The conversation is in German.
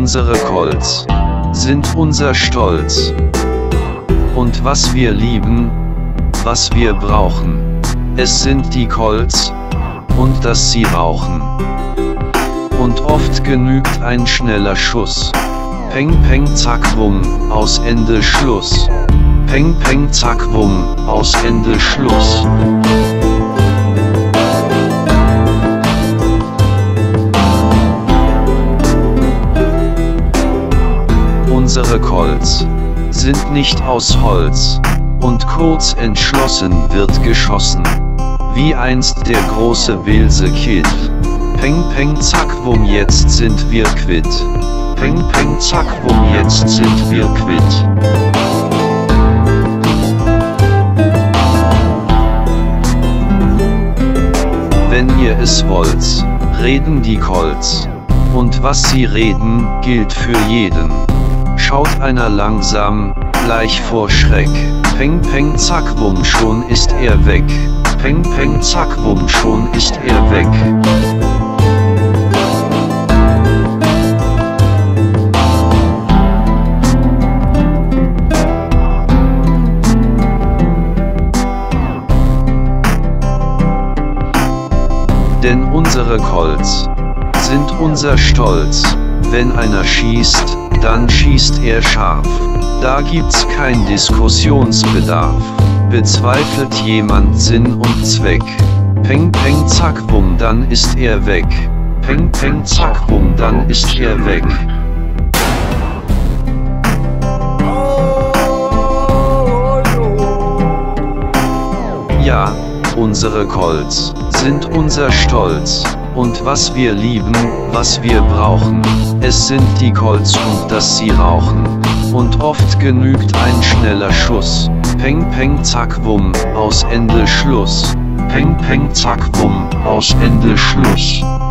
Unsere Colts sind unser Stolz. Und was wir lieben, was wir brauchen, es sind die Colts, und dass sie rauchen. Und oft genügt ein schneller Schuss. Peng peng zack wumm, aus Ende Schluss. Peng peng zack wumm, aus Ende Schluss. Unsere Colts sind nicht aus Holz, und kurz entschlossen wird geschossen, wie einst der große Wilse Kid. Peng peng zack wumm, jetzt sind wir quitt. Peng peng zack wumm, jetzt sind wir quitt. Wenn ihr es wollt, reden die Colts. Und was sie reden, gilt für jeden. Schaut einer langsam, gleich vor Schreck. Peng peng zack wumm, schon ist er weg. Peng peng zack wumm, schon ist er weg. Denn unsere Colts sind unser Stolz. Wenn einer schießt, dann schießt er scharf. Da gibt's kein Diskussionsbedarf. Bezweifelt jemand Sinn und Zweck. Peng peng zack wumm, dann ist er weg. Peng peng zack wumm, dann ist er weg. Ja, unsere Colts sind unser Stolz. Und was wir lieben, was wir brauchen, es sind die Colts und dass sie rauchen. Und oft genügt ein schneller Schuss. Peng peng zack wumm, aus Ende Schluss. Peng peng zack wumm, aus Ende Schluss.